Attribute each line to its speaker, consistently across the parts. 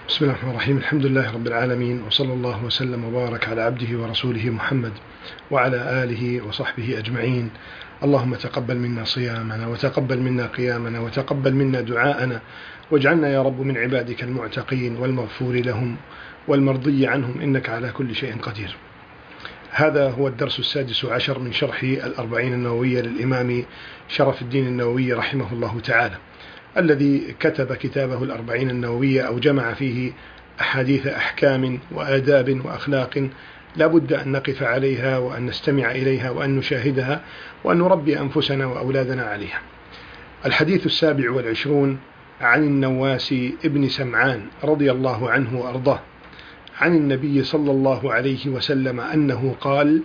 Speaker 1: بسم الله الرحمن الرحيم. الحمد لله رب العالمين، وصلى الله وسلم وبارك على عبده ورسوله محمد وعلى آله وصحبه أجمعين. اللهم تقبل منا صيامنا، وتقبل منا قيامنا، وتقبل منا دعاءنا، واجعلنا يا رب من عبادك المعتقين والمغفور لهم والمرضي عنهم، إنك على كل شيء قدير. هذا هو الدرس السادس عشر من شرح الأربعين النووية للإمام شرف الدين النووي رحمه الله تعالى، الذي كتب كتابه الأربعين النووية أو جمع فيه أحاديث أحكام وآداب وأخلاق لا بد أن نقف عليها وأن نستمع إليها وأن نشاهدها وأن نربي أنفسنا وأولادنا عليها. الحديث 27 عن النواس ابن سمعان رضي الله عنه وأرضاه عن النبي صلى الله عليه وسلم أنه قال: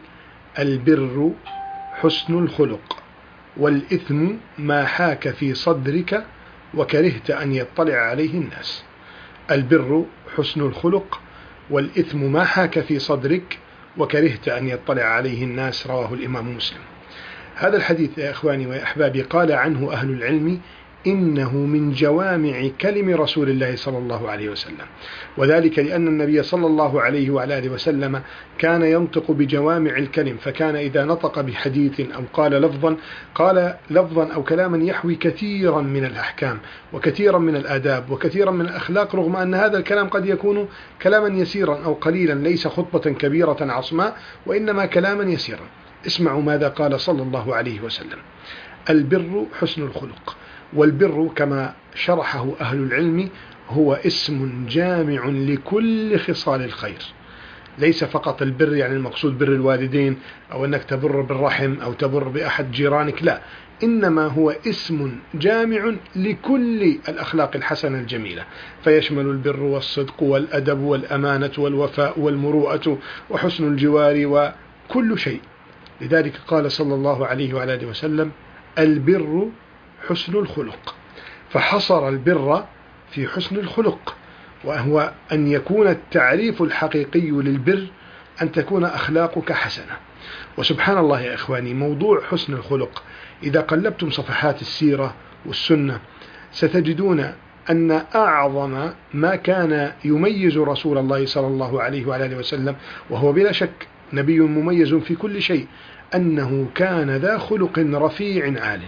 Speaker 1: البر حسن الخلق، والإثم ما حاك في صدرك وكرهت أن يطلع عليه الناس. البر حسن الخلق، والإثم ما حاك في صدرك وكرهت أن يطلع عليه الناس. رواه الإمام مسلم. هذا الحديث يا إخواني وأحبابي قال عنه أهل العلم إنه من جوامع كلم رسول الله صلى الله عليه وسلم، وذلك لأن النبي صلى الله عليه وعلى آله وسلم كان ينطق بجوامع الكلم، فكان إذا نطق بحديث أو قال لفظا أو كلاما يحوي كثيرا من الأحكام وكثيرا من الآداب وكثيرا من الأخلاق، رغم أن هذا الكلام قد يكون كلاما يسيرا أو قليلا، ليس خطبة كبيرة عصماء، وإنما كلاما يسيرا. اسمعوا ماذا قال صلى الله عليه وسلم: البر حسن الخلق. والبر كما شرحه أهل العلم هو اسم جامع لكل خصال الخير، ليس فقط البر يعني المقصود بر الوالدين أو أنك تبر بالرحم أو تبر بأحد جيرانك، لا، إنما هو اسم جامع لكل الأخلاق الحسنة الجميلة، فيشمل البر والصدق والأدب والأمانة والوفاء والمروءة وحسن الجوار وكل شيء. لذلك قال صلى الله عليه وعلى آله وسلم: البر حسن الخلق، فحصر البر في حسن الخلق، وهو أن يكون التعريف الحقيقي للبر أن تكون أخلاقك حسنة. وسبحان الله يا إخواني، موضوع حسن الخلق إذا قلبتم صفحات السيرة والسنة ستجدون أن أعظم ما كان يميز رسول الله صلى الله عليه وعلى آله وسلم، وهو بلا شك نبي مميز في كل شيء، أنه كان ذا خلق رفيع عال.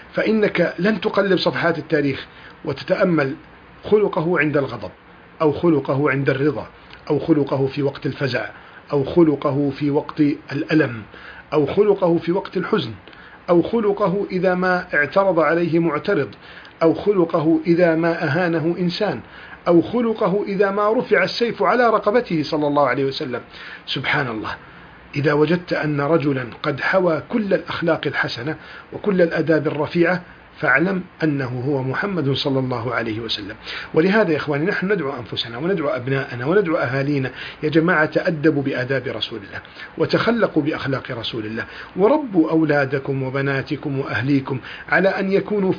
Speaker 1: فإنك لن تقلب صفحات التاريخ وتتأمل خلقه عند الغضب، أو خلقه عند الرضا، أو خلقه في وقت الفزع، أو خلقه في وقت الألم، أو خلقه في وقت الحزن، أو خلقه إذا ما اعترض عليه معترض، أو خلقه إذا ما أهانه إنسان، أو خلقه إذا ما رفع السيف على رقبته صلى الله عليه وسلم. سبحان الله، إذا وجدت أن رجلا قد حوى كل الأخلاق الحسنة وكل الآداب الرفيعة فاعلم أنه هو محمد صلى الله عليه وسلم. ولهذا يا إخواني نحن ندعو أنفسنا وندعو أبناءنا وندعو أهالينا: يا جماعة تأدبوا بآداب رسول الله، وتخلقوا بأخلاق رسول الله، وربوا أولادكم وبناتكم وأهليكم على أن يكونوا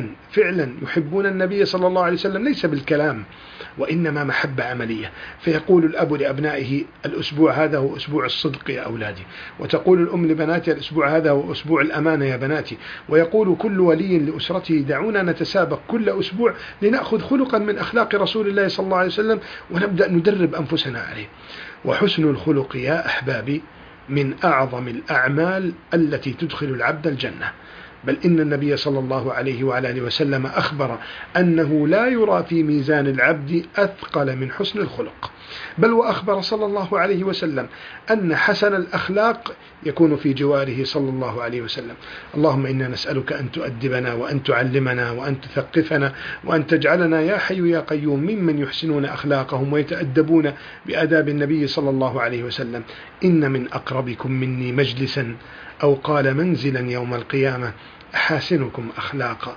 Speaker 1: فعلا يحبون النبي صلى الله عليه وسلم، ليس بالكلام وإنما محبة عملية. فيقول الأب لأبنائه: الأسبوع هذا هو أسبوع الصدق يا أولادي، وتقول الأم لبناتها: الأسبوع هذا هو أسبوع الأمانة يا بناتي، ويقول كل ولي لأسرته: دعونا نتسابق كل أسبوع لنأخذ خلقا من أخلاق رسول الله صلى الله عليه وسلم ونبدأ ندرب أنفسنا عليه. وحسن الخلق يا أحبابي من أعظم الأعمال التي تدخل العبد الجنة، بل إن النبي صلى الله عليه وعلى آله وسلم أخبر أنه لا يرى في ميزان العبد أثقل من حسن الخلق، بل وأخبر صلى الله عليه وسلم أن حسن الأخلاق يكون في جواره صلى الله عليه وسلم. اللهم إنا نسألك أن تؤدبنا وأن تعلمنا وأن تثقفنا وأن تجعلنا يا حي يا قيوم ممن يحسنون أخلاقهم ويتأدبون بآداب النبي صلى الله عليه وسلم. إن من أقربكم مني مجلسا أو قال منزلا يوم القيامة أحاسنكم أخلاقا،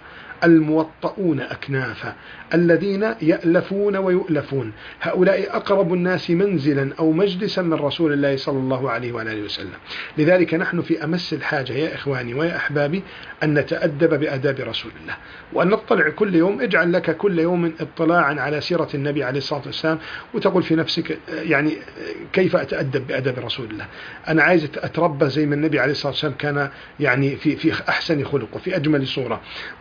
Speaker 1: الموطؤون أكنافا، الذين يألفون ويؤلفون، هؤلاء أقرب الناس منزلا أو مجلسا من رسول الله صلى الله عليه وآله وسلم. لذلك نحن في أمس الحاجة يا إخواني ويا أحبابي أن نتأدب بآداب رسول الله، وأن نطلع كل يوم. اجعل لك كل يوم اطلاعا على سيرة النبي عليه الصلاة والسلام، وتقول في نفسك يعني كيف أتأدب بآداب رسول الله؟ أنا عايز أتربى زي ما النبي عليه الصلاة والسلام كان يعني في أحسن خلق وفي أجمل صورة. وابدأ بقى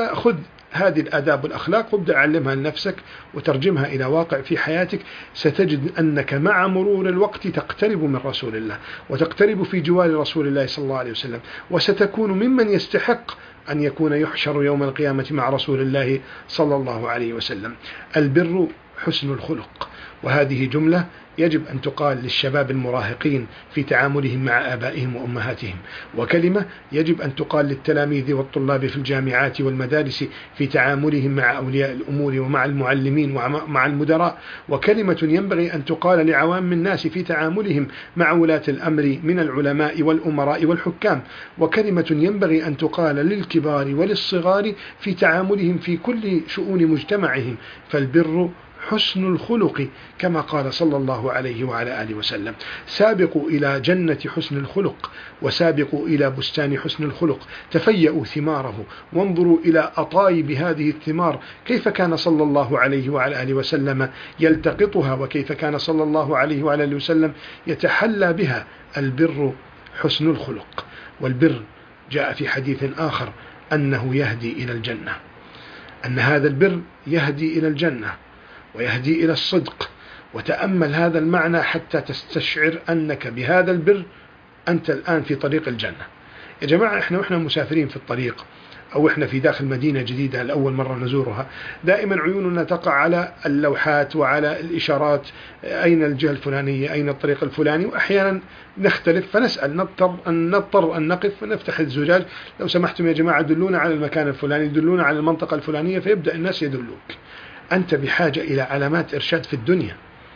Speaker 1: فخذ هذه الآداب والأخلاق وابدأ علمها لنفسك وترجمها إلى واقع في حياتك. ستجد أنك مع مرور الوقت تقترب من رسول الله وتقترب في جوار رسول الله صلى الله عليه وسلم، وستكون ممن يستحق أن يكون يحشر يوم القيامة مع رسول الله صلى الله عليه وسلم. البر حسن الخلق، وهذه جملة يجب أن تقال للشباب المراهقين في تعاملهم مع آبائهم وأمهاتهم، وكلمة يجب أن تقال للتلاميذ والطلاب في الجامعات والمدارس في تعاملهم مع أولياء الأمور ومع المعلمين ومع المدراء، وكلمة ينبغي أن تقال لعوام الناس في تعاملهم مع ولاة الأمر من العلماء والأمراء والحكام، وكلمة ينبغي أن تقال للكبار وللصغار في تعاملهم في كل شؤون مجتمعهم. فالبر حسن الخلق كما قال صلى الله عليه وعلى آله وسلم: سابقوا إلى جنة حسن الخلق وسابقوا إلى بستان حسن الخلق، تفيأوا ثماره وانظروا إلى أطايب هذه الثمار، كيف كان صلى الله عليه وعلى آله وسلم يلتقطها، وكيف كان صلى الله عليه وعلى آله وسلم يتحلى بها. البر حسن الخلق. والبر جاء في حديث آخر أنه يهدي إلى الجنة، أن هذا البر يهدي إلى الجنة ويهدي إلى الصدق. وتأمل هذا المعنى حتى تستشعر أنك بهذا البر أنت الآن في طريق الجنة. يا جماعة، إحنا مسافرين في الطريق أو إحنا في داخل مدينة جديدة لأول مرة نزورها، دائما عيوننا تقع على اللوحات وعلى الإشارات، أين الجهة الفلانية، أين الطريق الفلاني، وأحيانا نختلف فنسأل، نضطر أن نقف ونفتح الزجاج: لو سمحتم يا جماعة دلونا على المكان الفلاني، دلونا على المنطقة الفلانية، فيبدأ الناس يدلوك. أنت بحاجة إلى علامات إرشاد في الدنيا،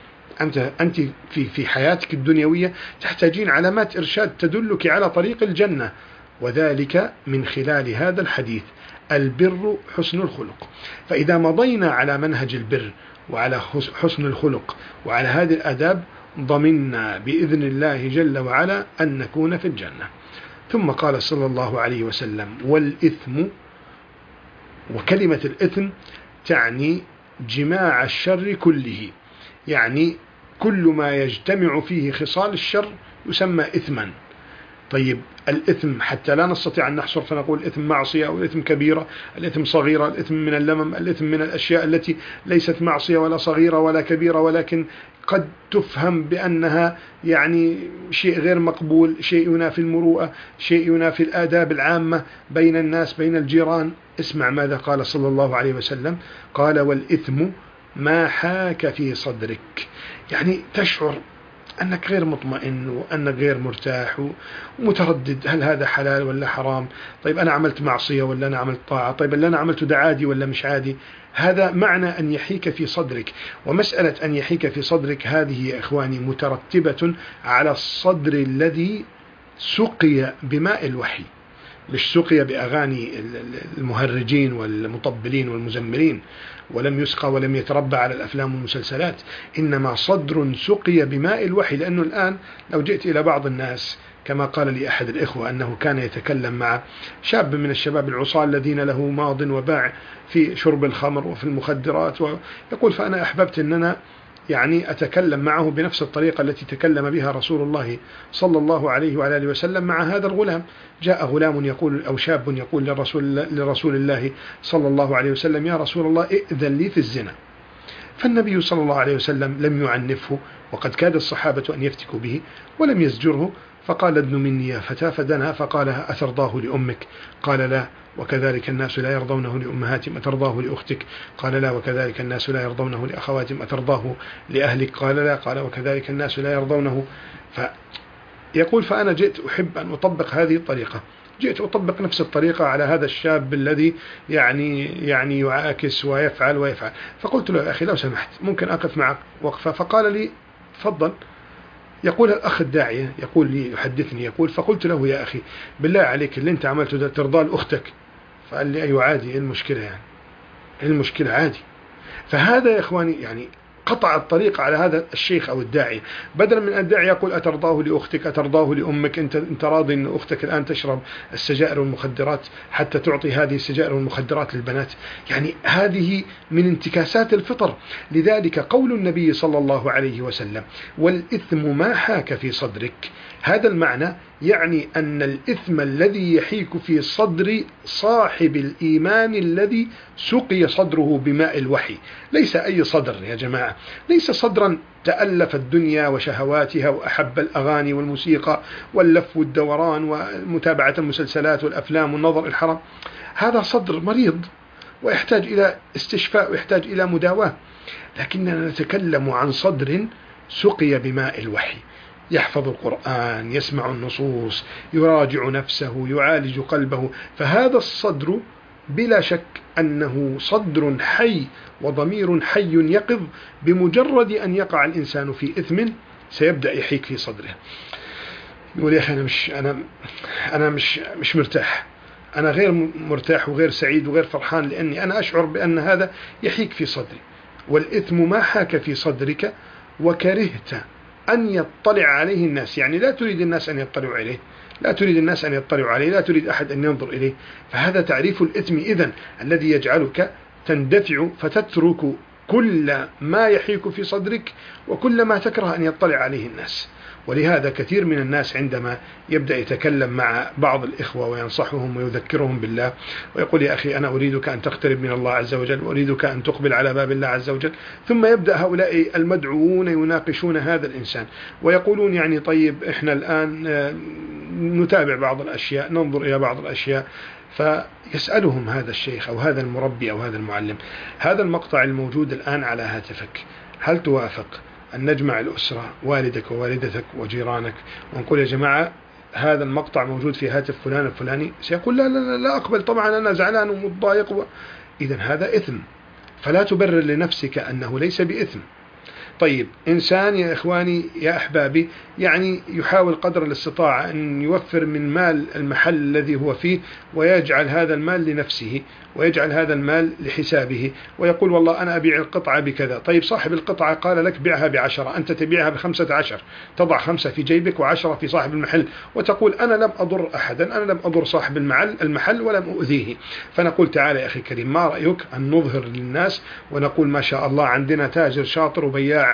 Speaker 1: أنت في حياتك الدنيوية تحتاجين علامات إرشاد تدلك على طريق الجنة، وذلك من خلال هذا الحديث: البر حسن الخلق. فإذا مضينا على منهج البر وعلى حسن الخلق وعلى هذه الآداب ضمننا بإذن الله جل وعلا أن نكون في الجنة. ثم قال صلى الله عليه وسلم: والإثم، وكلمة الإثم تعني جماع الشر كله، يعني كل ما يجتمع فيه خصال الشر يسمى إثما. طيب، الإثم حتى لا نستطيع أن نحصر فنقول الإثم معصية أو الإثم كبيرة، الإثم صغيرة، الإثم من اللمم، الإثم من الأشياء التي ليست معصية ولا صغيرة ولا كبيرة، ولكن قد تفهم بأنها يعني شيء غير مقبول، شيء ينافي المروءة، شيء ينافي الآداب العامة بين الناس بين الجيران. اسمع ماذا قال صلى الله عليه وسلم، قال: والإثم ما حاك في صدرك، يعني تشعر أنك غير مطمئن وأنك غير مرتاح ومتردد، هل هذا حلال ولا حرام؟ طيب أنا عملت معصية ولا أنا عملت طاعة؟ طيب اللي أنا عملته ده عادي ولا مش عادي؟ هذا معنى أن يحيك في صدرك. ومسألة أن يحيك في صدرك هذه يا إخواني مترتبة على الصدر الذي سقي بماء الوحي، مش سقي بأغاني المهرجين والمطبلين والمزمرين، ولم يسقى ولم يتربى على الأفلام والمسلسلات، إنما صدر سقي بماء الوحي. لأنه الآن لو جئت إلى بعض الناس، كما قال لي أحد الإخوة أنه كان يتكلم مع شاب من الشباب العصاة الذين له ماض وباع في شرب الخمر وفي المخدرات، ويقول: فأنا أحببت أننا يعني أتكلم معه بنفس الطريقة التي تكلم بها رسول الله صلى الله عليه وعلى آله وسلم مع هذا الغلام. جاء غلام يقول أو شاب يقول لرسول الله صلى الله عليه وسلم: يا رسول الله ائذن لي في الزنا. فالنبي صلى الله عليه وسلم لم يعنفه، وقد كاد الصحابة أن يفتكوا به، ولم يزجره، فقال: ادن مني يا فتى، فدنا فقال: أترضاه لأمك؟ قال: لا. وكذلك الناس لا يرضونه لأمهاتهم، أترضاه لأختك؟ قال: لا. وكذلك الناس لا يرضونه لأخواتهم، أترضاه لأهلك؟ قال: لا. قال: وكذلك الناس لا يرضونه. يقول: فأنا جئت أحب أن أطبق هذه الطريقة، جئت أطبق نفس الطريقة على هذا الشاب الذي يعني يعاكس ويفعل. فقلت له: يا أخي لو سمحت ممكن أقف معك وقفة؟ فقال لي: تفضل. يقول الأخ الداعية يقول لي يحدثني، يقول: فقلت له: يا أخي بالله عليك اللي أنت عملته ده ترضى لأختك؟ فقال لي: أيوة عادي، إيه المشكلة يعني؟ إيه المشكلة؟ عادي. فهذا يا إخواني يعني قطع الطريق على هذا الشيخ أو الداعي، بدلا من الداعي يقول: أترضاه لأختك؟ أترضاه لأمك؟ أنت راضي أن أختك الآن تشرب السجائر والمخدرات حتى تعطي هذه السجائر والمخدرات للبنات؟ يعني هذه من انتكاسات الفطر. لذلك قول النبي صلى الله عليه وسلم: والإثم ما حاك في صدرك، هذا المعنى يعني أن الإثم الذي يحيك في صدر صاحب الإيمان الذي سقي صدره بماء الوحي، ليس أي صدر يا جماعة، ليس صدرا تألف الدنيا وشهواتها وأحب الأغاني والموسيقى واللف والدوران ومتابعة المسلسلات والأفلام والنظر الحرام. هذا صدر مريض ويحتاج إلى استشفاء ويحتاج إلى مداواة، لكننا نتكلم عن صدر سقي بماء الوحي، يحفظ القرآن، يسمع النصوص، يراجع نفسه، يعالج قلبه. فهذا الصدر بلا شك أنه صدر حي وضمير حي يقظ، بمجرد أن يقع الإنسان في إثم سيبدأ يحيك في صدره، يقول يا أخي أنا مش مرتاح، أنا غير مرتاح وغير سعيد وغير فرحان، لأني أنا أشعر بأن هذا يحيك في صدري. والإثم ما حاك في صدرك وكرهت أن يطلع عليه الناس، يعني لا تريد الناس أن يطلعوا عليه، لا تريد الناس أن يطلعوا عليه، لا تريد أحد أن ينظر إليه. فهذا تعريف الإثم إذن الذي يجعلك تندفع فتترك كل ما يحيك في صدرك وكل ما تكره أن يطلع عليه الناس. ولهذا كثير من الناس عندما يبدأ يتكلم مع بعض الإخوة وينصحهم ويذكرهم بالله ويقول يا أخي أنا أريدك أن تقترب من الله عز وجل وأريدك أن تقبل على باب الله عز وجل، ثم يبدأ هؤلاء المدعوون يناقشون هذا الإنسان ويقولون يعني طيب إحنا الآن نتابع بعض الأشياء، ننظر إلى بعض الأشياء. فيسألهم هذا الشيخ أو هذا المربي أو هذا المعلم: هذا المقطع الموجود الآن على هاتفك، هل توافق أن نجمع الأسرة، والدك ووالدتك وجيرانك، ونقول يا جماعة هذا المقطع موجود في هاتف فلان الفلاني؟ سيقول لا لا لا أقبل، طبعا أنا زعلان ومتضايق إذن هذا إثم، فلا تبرر لنفسك أنه ليس بإثم. طيب إنسان يا إخواني يا أحبابي يعني يحاول قدر الاستطاعة أن يوفر من مال المحل الذي هو فيه ويجعل هذا المال لنفسه ويجعل هذا المال لحسابه ويقول والله أنا أبيع القطعة بكذا. طيب صاحب القطعة قال لك بيعها ب10، أنت تبيعها ب15، تضع 5 في جيبك و10 في صاحب المحل وتقول أنا لم أضر أحدا، أنا لم أضر صاحب المحل ولم أؤذيه. فنقول تعالى يا أخي كريم، ما رأيك أن نظهر للناس ونقول ما شاء الله عندنا تاجر شاطر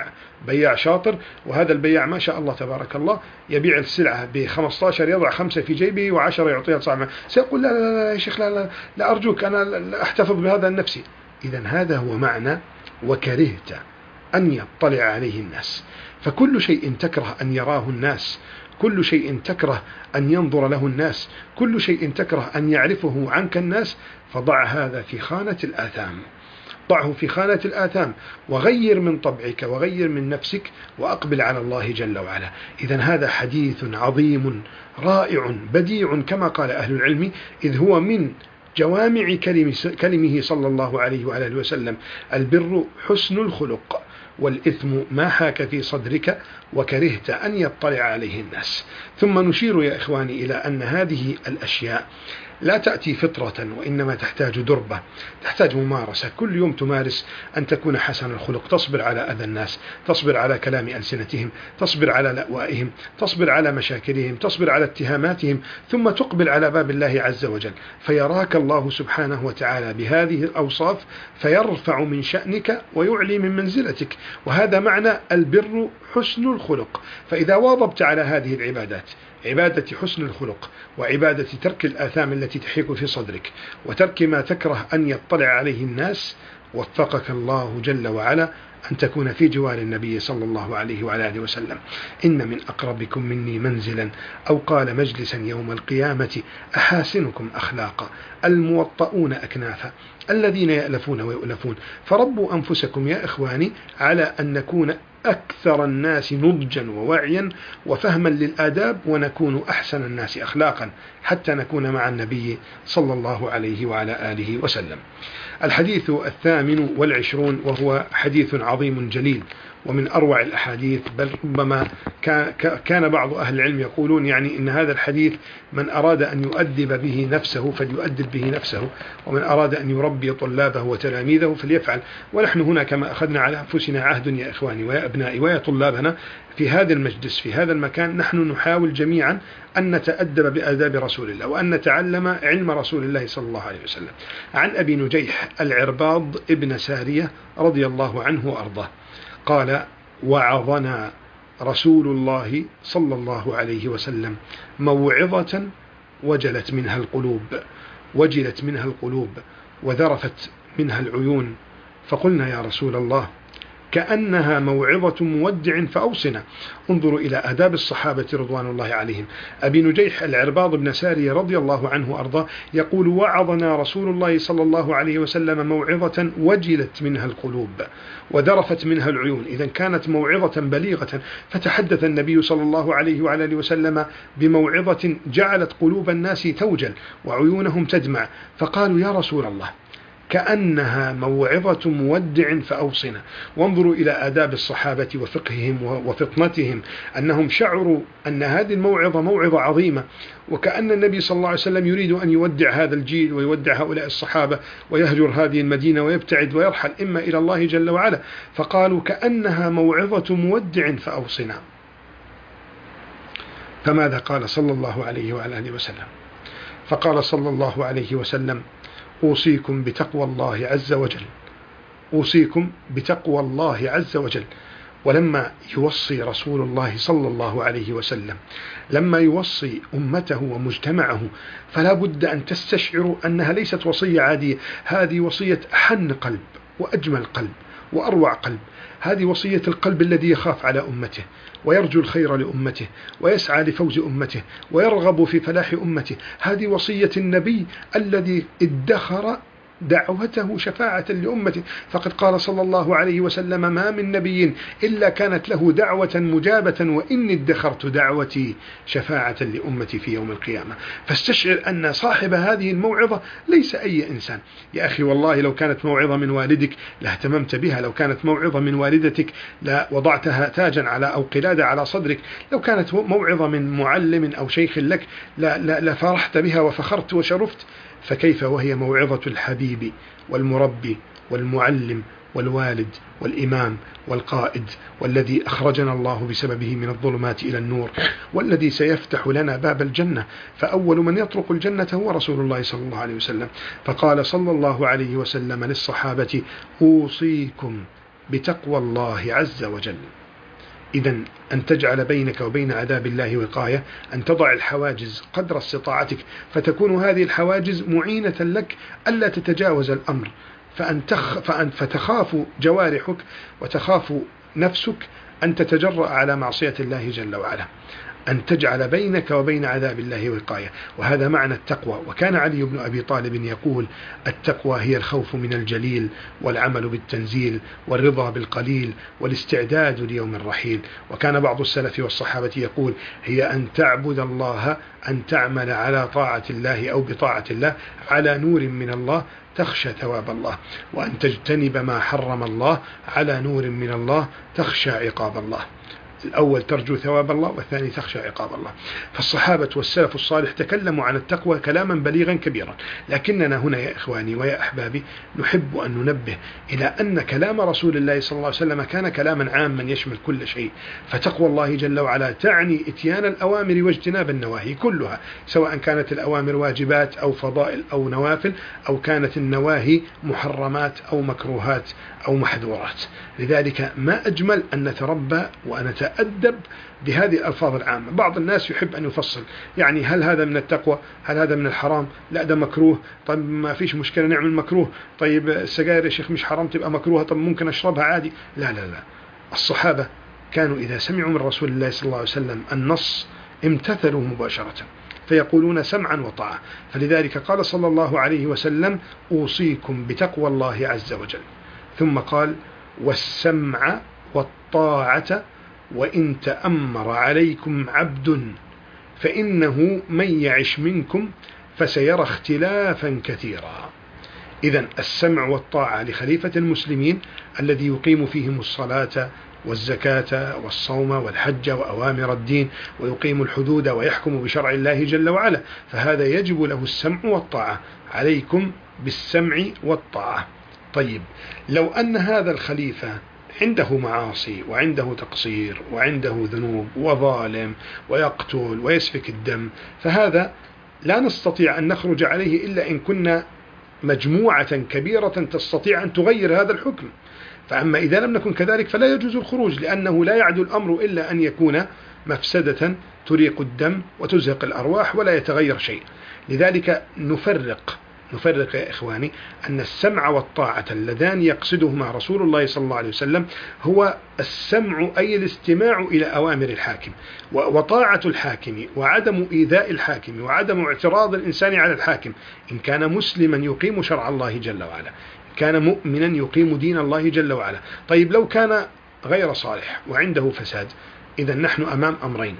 Speaker 1: بياع شاطر، وهذا البياع ما شاء الله تبارك الله يبيع السلعة ب15، يضع 5 في جيبه و10 يعطيها صاحبه. سيقول لا لا لا يا شيخ، لا أرجوك، أنا لا أحتفظ بهذا النفسي. إذن هذا هو معنى وكرهت أن يطلع عليه الناس. فكل شيء تكره أن يراه الناس، كل شيء تكره أن ينظر له الناس، كل شيء تكره أن يعرفه عنك الناس، فضع هذا في خانة الآثام، ضعه في خانة الآثام، وغير من طبعك وغير من نفسك وأقبل على الله جل وعلا. إذن هذا حديث عظيم رائع بديع كما قال أهل العلم، إذ هو من جوامع كلمه صلى الله عليه وآله وسلم: البر حسن الخلق، والإثم ما حاك في صدرك وكرهت أن يطلع عليه الناس. ثم نشير يا إخواني إلى أن هذه الأشياء لا تأتي فطرة، وإنما تحتاج دربة، تحتاج ممارسة. كل يوم تمارس أن تكون حسن الخلق، تصبر على أذى الناس، تصبر على كلام ألسنتهم، تصبر على لأوائهم، تصبر على مشاكلهم، تصبر على اتهاماتهم، ثم تقبل على باب الله عز وجل، فيراك الله سبحانه وتعالى بهذه الأوصاف فيرفع من شأنك ويعلي من منزلتك. وهذا معنى البر حسن الخلق. فإذا واظبت على هذه العبادات، عبادة حسن الخلق وعبادة ترك الآثام التي تحيك في صدرك وترك ما تكره أن يطلع عليه الناس، وفقك الله جل وعلا أن تكون في جوار النبي صلى الله عليه وعلى آله وسلم: إن من أقربكم مني منزلا أو قال مجلسا يوم القيامة أحاسنكم أخلاقا الموطؤون أكنافا الذين يألفون ويؤلفون. فربوا أنفسكم يا إخواني على أن نكون أكثر الناس نضجا ووعيا وفهما للآداب، ونكون أحسن الناس أخلاقا حتى نكون مع النبي صلى الله عليه وعلى آله وسلم. الحديث 28، وهو حديث عظيم جليل ومن أروع الأحاديث، بل ربما كان بعض أهل العلم يقولون يعني إن هذا الحديث من أراد أن يؤدب به نفسه فليؤدب به نفسه، ومن أراد أن يربي طلابه وتلاميذه فليفعل. ونحن هنا كما أخذنا على أنفسنا عهد يا إخواني ويا أبنائي ويا طلابنا في هذا المجلس في هذا المكان، نحن نحاول جميعا أن نتأدب بآداب رسول الله وأن نتعلم علم رسول الله صلى الله عليه وسلم. عن أبي نجيح العرباض ابن سارية رضي الله عنه وأرضاه قال: وعظنا رسول الله صلى الله عليه وسلم موعظة وجلت منها القلوب وذرفت منها العيون، فقلنا يا رسول الله كأنها موعظة مودع فأوصنا. انظروا إلى آداب الصحابة رضوان الله عليهم. أبي نجيح العرباض بن سارية رضي الله عنه وأرضاه يقول: وعظنا رسول الله صلى الله عليه وسلم موعظة وجلت منها القلوب وذرفت منها العيون. إذا كانت موعظة بليغة، فتحدث النبي صلى الله عليه وعلى آله وسلم بموعظة جعلت قلوب الناس توجل وعيونهم تدمع، فقالوا يا رسول الله كأنها موعظة مودع فأوصنا. وانظروا إلى آداب الصحابة وفقههم وفطنتهم، أنهم شعروا أن هذه الموعظة موعظة عظيمة، وكأن النبي صلى الله عليه وسلم يريد أن يودع هذا الجيل ويودع هؤلاء الصحابة ويهجر هذه المدينة ويبتعد ويرحل إما إلى الله جل وعلا، فقالوا كأنها موعظة مودع فأوصنا. فماذا قال صلى الله عليه وعلى آله وسلم؟ فقال صلى الله عليه وسلم: أوصيكم بتقوى الله عز وجل، أوصيكم بتقوى الله عز وجل. ولما يوصي رسول الله صلى الله عليه وسلم، لما يوصي أمته ومجتمعه، فلا بد أن تستشعروا أنها ليست وصية عادية، هذه وصية أحن قلب وأجمل قلب وأروع قلب. هذه وصية القلب الذي يخاف على أمته ويرجو الخير لأمته ويسعى لفوز أمته ويرغب في فلاح أمته. هذه وصية النبي الذي ادخر دعوته شفاعة لأمته، فقد قال صلى الله عليه وسلم: ما من نبي إلا كانت له دعوة مجابة، وإني ادخرت دعوتي شفاعة لأمتي في يوم القيامة. فاستشعر أن صاحب هذه الموعظة ليس أي إنسان. يا أخي والله لو كانت موعظة من والدك لاهتممت بها، لو كانت موعظة من والدتك لا وضعتها تاجا على أو قلادة على صدرك، لو كانت موعظة من معلم أو شيخ لك لا فرحت بها وفخرت وشرفت، فكيف وهي موعظة الحبيب والمربي والمعلم والوالد والإمام والقائد، والذي أخرجنا الله بسببه من الظلمات إلى النور، والذي سيفتح لنا باب الجنة، فأول من يطرق الجنة هو رسول الله صلى الله عليه وسلم. فقال صلى الله عليه وسلم للصحابة: أوصيكم بتقوى الله عز وجل. إذن أن تجعل بينك وبين عذاب الله وقاية، أن تضع الحواجز قدر استطاعتك، فتكون هذه الحواجز معينة لك ألا تتجاوز الأمر، فتخاف جوارحك وتخاف نفسك أن تتجرأ على معصية الله جل وعلا، أن تجعل بينك وبين عذاب الله وقاية. وهذا معنى التقوى. وكان علي بن أبي طالب يقول: التقوى هي الخوف من الجليل، والعمل بالتنزيل، والرضا بالقليل، والاستعداد ليوم الرحيل. وكان بعض السلف والصحابة يقول: هي أن تعبد الله، أن تعمل على طاعة الله أو بطاعة الله على نور من الله تخشى ثواب الله، وأن تجتنب ما حرم الله على نور من الله تخشى عقاب الله. الأول ترجو ثواب الله، والثاني تخشى عقاب الله. فالصحابة والسلف الصالح تكلموا عن التقوى كلاما بليغا كبيرا، لكننا هنا يا إخواني ويا أحبابي نحب أن ننبه إلى أن كلام رسول الله صلى الله عليه وسلم كان كلاما عاما يشمل كل شيء. فتقوى الله جل وعلا تعني إتيان الأوامر واجتناب النواهي كلها، سواء كانت الأوامر واجبات أو فضائل أو نوافل، أو كانت النواهي محرمات أو مكروهات أو محذورات. لذلك ما أجمل أن نتربى ونتأدب بهذه الألفاظ العامة. بعض الناس يحب أن يفصل، يعني هل هذا من التقوى؟ هل هذا من الحرام؟ لا ده مكروه. طيب ما فيش مشكلة نعمل مكروه. طيب السجاير يا شيخ مش حرام تبقى مكروهة، طب ممكن أشربها عادي. لا لا لا، الصحابة كانوا إذا سمعوا من رسول الله صلى الله عليه وسلم النص امتثلوا مباشرة، فيقولون سمعا وطاعة. فلذلك قال صلى الله عليه وسلم: أوصيكم بتقوى الله عز وجل. ثم قال: والسمع والطاعة وإن تأمر عليكم عبد فإنه من يعش منكم فسيرى اختلافا كثيرا. إذن السمع والطاعة لخليفة المسلمين الذي يقيم فيهم الصلاة والزكاة والصوم والحج وأوامر الدين، ويقيم الحدود ويحكم بشرع الله جل وعلا، فهذا يجب له السمع والطاعة. عليكم بالسمع والطاعة. طيب لو أن هذا الخليفة عنده معاصي وعنده تقصير وعنده ذنوب وظالم ويقتل ويسفك الدم، فهذا لا نستطيع أن نخرج عليه إلا إن كنا مجموعة كبيرة تستطيع أن تغير هذا الحكم. فأما إذا لم نكن كذلك فلا يجوز الخروج، لأنه لا يعدو الأمر إلا أن يكون مفسدة تريق الدم وتزهق الأرواح ولا يتغير شيء. لذلك نفرق يا إخواني أن السمع والطاعة اللذان يقصدهما رسول الله صلى الله عليه وسلم هو السمع أي الاستماع إلى أوامر الحاكم، وطاعة الحاكم وعدم إيذاء الحاكم وعدم اعتراض الإنسان على الحاكم إن كان مسلما يقيم شرع الله جل وعلا، كان مؤمنا يقيم دين الله جل وعلا. طيب لو كان غير صالح وعنده فساد، إذا نحن أمام أمرين: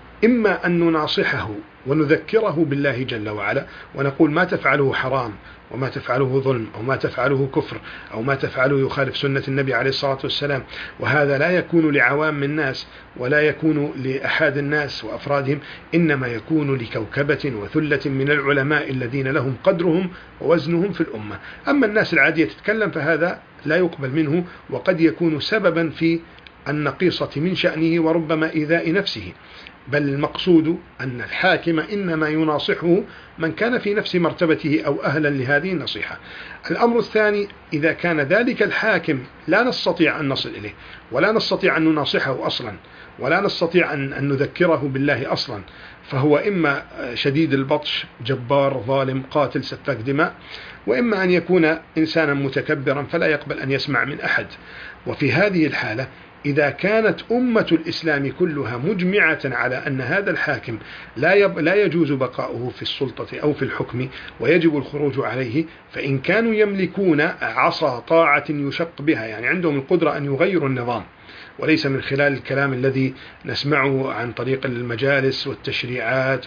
Speaker 1: إما أن نناصحه ونذكره بالله جل وعلا ونقول ما تفعله حرام وما تفعله ظلم أو ما تفعله كفر أو ما تفعله يخالف سنة النبي عليه الصلاة والسلام، وهذا لا يكون لعوام الناس ولا يكون لأحد الناس وأفرادهم، إنما يكون لكوكبة وثلة من العلماء الذين لهم قدرهم ووزنهم في الأمة. أما الناس العادية تتكلم فهذا لا يقبل منه، وقد يكون سببا في النقيصة من شأنه وربما إيذاء نفسه. بل المقصود أن الحاكم إنما يناصحه من كان في نفس مرتبته أو أهلا لهذه النصيحة. الأمر الثاني: إذا كان ذلك الحاكم لا نستطيع أن نصل إليه ولا نستطيع أن نناصحه أصلا ولا نستطيع أن نذكره بالله أصلا، فهو إما شديد البطش جبار ظالم قاتل سفاك دماء، وإما أن يكون إنسانا متكبرا فلا يقبل أن يسمع من أحد. وفي هذه الحالة إذا كانت أمة الإسلام كلها مجمعة على أن هذا الحاكم لا يجوز بقاؤه في السلطة أو في الحكم ويجب الخروج عليه، فإن كانوا يملكون عصا طاعة يشق بها، يعني عندهم القدرة أن يغيروا النظام وليس من خلال الكلام الذي نسمعه عن طريق المجالس والتشريعات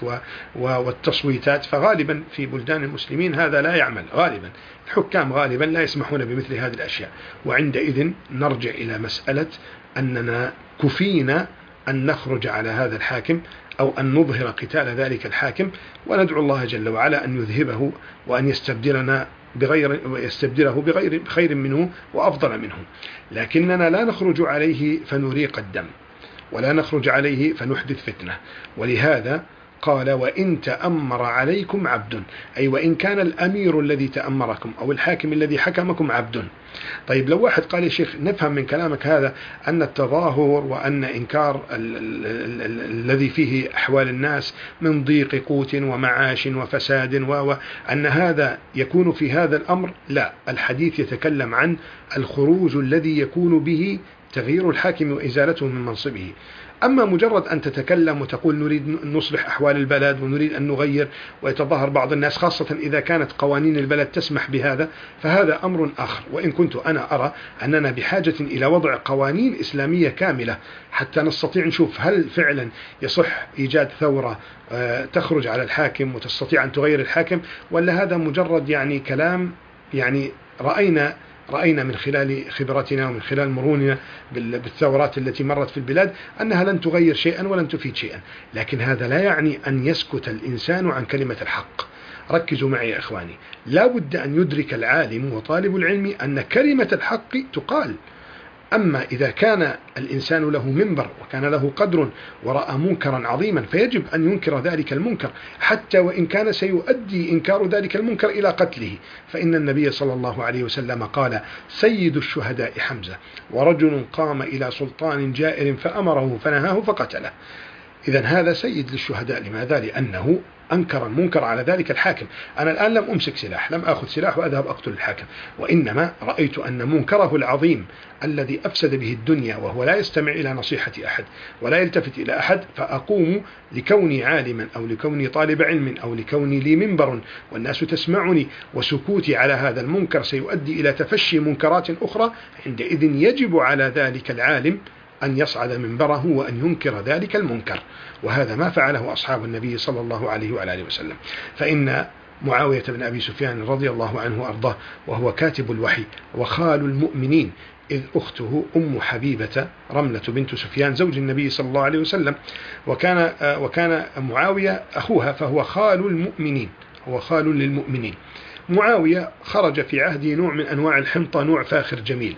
Speaker 1: والتصويتات، فغالبا في بلدان المسلمين هذا لا يعمل. غالبا الحكام غالبا لا يسمحون بمثل هذه الأشياء، وعندئذ نرجع إلى مسألة أننا كفينا أن نخرج على هذا الحاكم أو أن نظهر قتال ذلك الحاكم، وندعو الله جل وعلا أن يذهبه وأن يستبدله بخير منه وأفضل منه. لكننا لا نخرج عليه فنريق الدم ولا نخرج عليه فنحدث فتنة. ولهذا قال: وإن تأمر عليكم عبد، أي وإن كان الأمير الذي تأمركم أو الحاكم الذي حكمكم عبد. طيب لو واحد قال: يا شيخ نفهم من كلامك هذا أن التظاهر وأن إنكار الذي فيه أحوال الناس من ضيق قوت ومعاش وفساد وأن هذا يكون في هذا الأمر. لا، الحديث يتكلم عن الخروج الذي يكون به تغيير الحاكم وإزالته من منصبه. أما مجرد أن تتكلم وتقول نريد أن نصلح أحوال البلد ونريد أن نغير ويتظاهر بعض الناس، خاصة إذا كانت قوانين البلد تسمح بهذا، فهذا أمر آخر. وإن كنت أنا أرى أننا بحاجة إلى وضع قوانين إسلامية كاملة حتى نستطيع نشوف هل فعلا يصح إيجاد ثورة تخرج على الحاكم وتستطيع أن تغير الحاكم، ولا هذا مجرد يعني كلام. يعني رأينا من خلال خبرتنا ومن خلال مروننا بالثورات التي مرت في البلاد أنها لن تغير شيئا ولن تفيد شيئا. لكن هذا لا يعني أن يسكت الإنسان عن كلمة الحق. ركزوا معي يا إخواني، لا بد أن يدرك العالم وطالب العلم أن كلمة الحق تقال. أما إذا كان الإنسان له منبر وكان له قدر ورأى منكرا عظيما فيجب أن ينكر ذلك المنكر، حتى وإن كان سيؤدي إنكار ذلك المنكر إلى قتله. فإن النبي صلى الله عليه وسلم قال: سيد الشهداء حمزة، ورجل قام إلى سلطان جائر فأمره فنهاه فقتله. إذن هذا سيد للشهداء. لماذا؟ لأنه أنكر المنكر على ذلك الحاكم. أنا الآن لم أمسك سلاح، لم أخذ سلاح وأذهب أقتل الحاكم، وإنما رأيت أن منكره العظيم الذي أفسد به الدنيا وهو لا يستمع إلى نصيحة أحد ولا يلتفت إلى أحد، فأقوم لكوني عالما أو لكوني طالب علم أو لكوني لي منبر والناس تسمعني، وسكوتي على هذا المنكر سيؤدي إلى تفشي منكرات أخرى. عندئذ يجب على ذلك العالم أن يصعد منبره وأن ينكر ذلك المنكر، وهذا ما فعله أصحاب النبي صلى الله عليه وآله وسلم. فإن معاوية بن أبي سفيان رضي الله عنه وأرضاه، وهو كاتب الوحي وخال المؤمنين، إذ أخته أم حبيبة رملة بنت سفيان زوج النبي صلى الله عليه وسلم، وكان معاوية أخوها، فهو خال المؤمنين، هو خال للمؤمنين. معاوية خرج في عهده نوع من أنواع الحنطة، نوع فاخر جميل،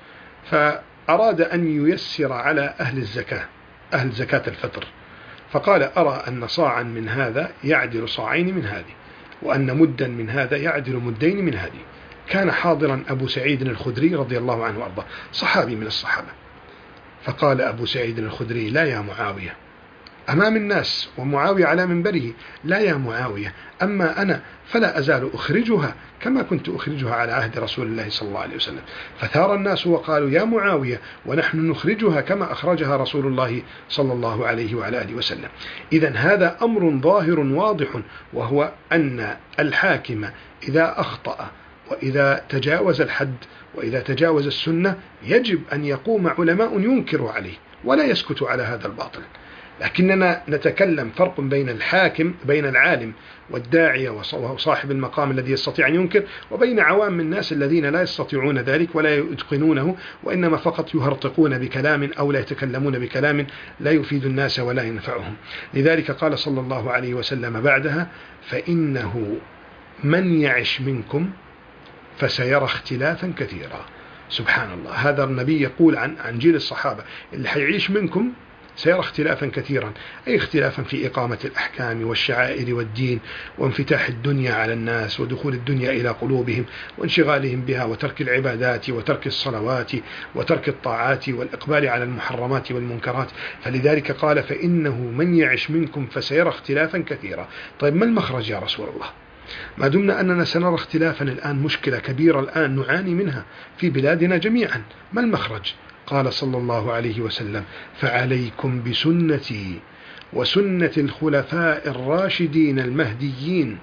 Speaker 1: فأراد أن ييسر على أهل الزكاة، أهل زكاة الفطر، فقال: أرى أن صاعا من هذا يعدل صاعين من هذه، وأن مدا من هذا يعدل مدين من هذه. كان حاضرا أبو سعيد الخدري رضي الله عنه وأرضاه، صحابي من الصحابة، فقال أبو سعيد الخدري: لا يا معاوية، أمام الناس ومعاوية على منبره: لا يا معاوية، أما أنا فلا أزال أخرجها كما كنت أخرجها على عهد رسول الله صلى الله عليه وسلم. فثار الناس وقالوا: يا معاوية، ونحن نخرجها كما أخرجها رسول الله صلى الله عليه وعلى آله وسلم. إذن هذا أمر ظاهر واضح، وهو أن الحاكم إذا أخطأ وإذا تجاوز الحد وإذا تجاوز السنة يجب أن يقوم علماء ينكر عليه ولا يسكت على هذا الباطل. لكننا نتكلم فرق بين الحاكم، بين العالم والداعية وصاحب المقام الذي يستطيع أن ينكر، وبين عوام الناس الذين لا يستطيعون ذلك ولا يتقنونه، وإنما فقط يهرطقون بكلام أو لا يتكلمون بكلام لا يفيد الناس ولا ينفعهم. لذلك قال صلى الله عليه وسلم بعدها: فإنه من يعش منكم فسيرى اختلافا كثيرا. سبحان الله، هذا النبي يقول عن جيل الصحابة: اللي حيعيش منكم سيرى اختلافا كثيرا، أي اختلافا في إقامة الأحكام والشعائر والدين، وانفتاح الدنيا على الناس، ودخول الدنيا إلى قلوبهم، وانشغالهم بها، وترك العبادات، وترك الصلوات، وترك الطاعات، والإقبال على المحرمات والمنكرات. فلذلك قال: فإنه من يعش منكم فسيرى اختلافا كثيرا. طيب، ما المخرج يا رسول الله؟ ما دمنا أننا سنرى اختلافا الآن، مشكلة كبيرة الآن نعاني منها في بلادنا جميعا، ما المخرج؟ قال صلى الله عليه وسلم: فعليكم بسنتي وسنة الخلفاء الراشدين المهديين،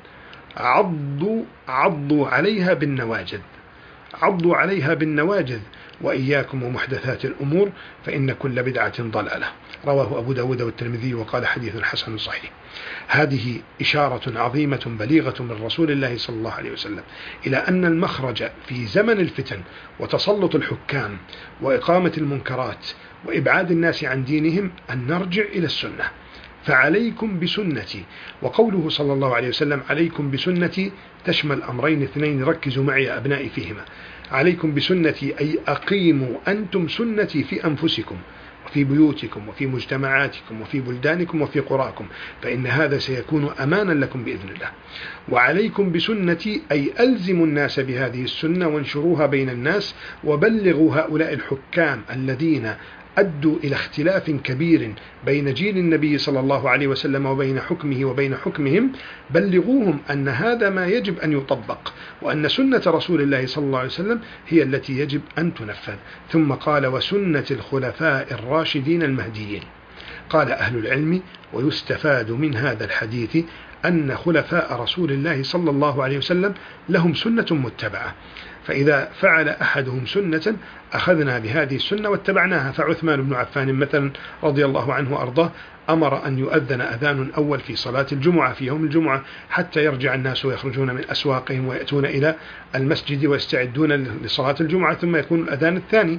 Speaker 1: عضوا عليها بالنواجذ، عضوا عليها بالنواجذ، وإياكم ومحدثات الأمور فإن كل بدعة ضلالة. رواه أبو داود والترمذي وقال: حديث حسن صحيح. هذه إشارة عظيمة بليغة من رسول الله صلى الله عليه وسلم إلى أن المخرج في زمن الفتن وتسلط الحكام وإقامة المنكرات وإبعاد الناس عن دينهم أن نرجع إلى السنة. فعليكم بسنتي، وقوله صلى الله عليه وسلم: عليكم بسنتي، تشمل أمرين اثنين، ركزوا معي يا أبنائي فيهما. عليكم بسنتي أي أقيموا أنتم سنتي في أنفسكم وفي بيوتكم وفي مجتمعاتكم وفي بلدانكم وفي قراكم، فإن هذا سيكون أمانا لكم بإذن الله. وعليكم بسنتي أي ألزموا الناس بهذه السنة وانشروها بين الناس، وبلغوا هؤلاء الحكام الذين أدوا إلى اختلاف كبير بين جيل النبي صلى الله عليه وسلم وبين حكمه وبين حكمهم، بلغوهم أن هذا ما يجب أن يطبق، وأن سنة رسول الله صلى الله عليه وسلم هي التي يجب أن تنفذ. ثم قال: وسنة الخلفاء الراشدين المهديين. قال أهل العلم: ويستفاد من هذا الحديث أن خلفاء رسول الله صلى الله عليه وسلم لهم سنة متبعة، فإذا فعل أحدهم سنة أخذنا بهذه السنة واتبعناها. فعثمان بن عفان مثلا رضي الله عنه وأرضاه أمر أن يؤذن أذان أول في صلاة الجمعة في يوم الجمعة حتى يرجع الناس ويخرجون من أسواقهم ويأتون إلى المسجد ويستعدون لصلاة الجمعة، ثم يكون الأذان الثاني.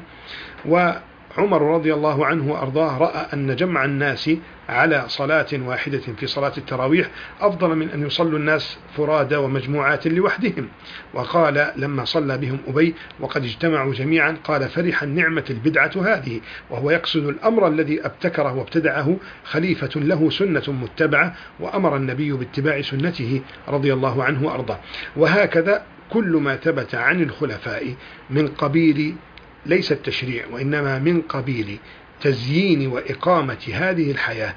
Speaker 1: وعمر رضي الله عنه وأرضاه رأى أن جمع الناس على صلاة واحدة في صلاة التراويح أفضل من أن يصلوا الناس فرادى ومجموعات لوحدهم، وقال لما صلى بهم أبي وقد اجتمعوا جميعا قال: فرح النعمة البدعة هذه، وهو يقصد الأمر الذي ابتكره وابتدعه خليفة له سنة متبعة، وأمر النبي باتباع سنته رضي الله عنه وأرضاه. وهكذا كل ما ثبت عن الخلفاء من قبيل ليس التشريع، وإنما من قبيل تزيين وإقامة هذه الحياة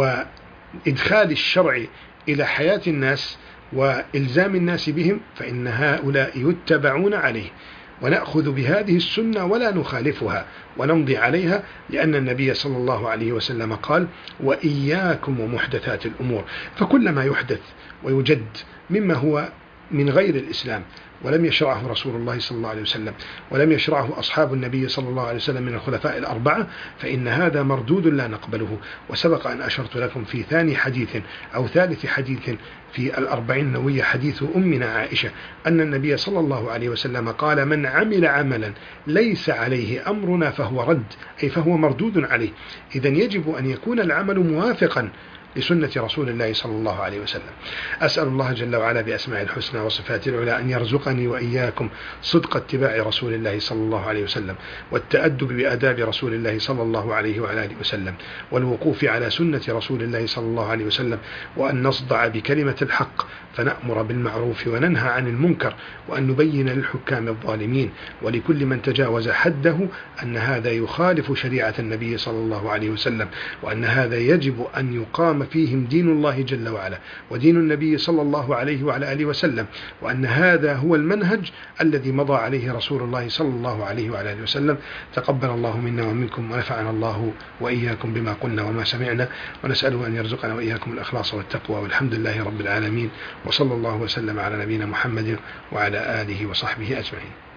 Speaker 1: وإدخال الشرع إلى حياة الناس وإلزام الناس بهم، فإن هؤلاء يتبعون عليه، ونأخذ بهذه السنة ولا نخالفها ونمضي عليها، لأن النبي صلى الله عليه وسلم قال: وإياكم ومحدثات الأمور. فكل ما يحدث ويجد مما هو من غير الإسلام ولم يشرعه رسول الله صلى الله عليه وسلم ولم يشرعه أصحاب النبي صلى الله عليه وسلم من الخلفاء الأربعة، فإن هذا مردود لا نقبله. وسبق أن أشرت لكم في ثاني حديث أو ثالث حديث في الأربعين النووية حديث أمنا عائشة أن النبي صلى الله عليه وسلم قال: من عمل عملا ليس عليه أمرنا فهو رد، أي فهو مردود عليه. إذن يجب أن يكون العمل موافقا لسنة رسول الله صلى الله عليه وسلم. أسأل الله جل وعلا بأسماء الحسنى وصفاته العلى أن يرزقني وإياكم صدق اتباع رسول الله صلى الله عليه وسلم، والتأدب بآداب رسول الله صلى الله عليه وعلى آله وسلم، والوقوف على سنة رسول الله صلى الله عليه وسلم، وأن نصدع بكلمة الحق فنأمر بالمعروف وننهى عن المنكر، وأن نبين للحكام الظالمين ولكل من تجاوز حده أن هذا يخالف شريعة النبي صلى الله عليه وسلم، وأن هذا يجب أن يقام فيهم دين الله جل وعلا ودين النبي صلى الله عليه وعلى آله وسلم، وأن هذا هو المنهج الذي مضى عليه رسول الله صلى الله عليه وعلى آله وسلم. تقبل الله منا ومنكم، ونفعنا الله وإياكم بما قلنا وما سمعنا، ونسأله أن يرزقنا وإياكم الإخلاص والتقوى، والحمد لله رب العالمين، وصلى الله وسلم على نبينا محمد وعلى آله وصحبه أجمعين.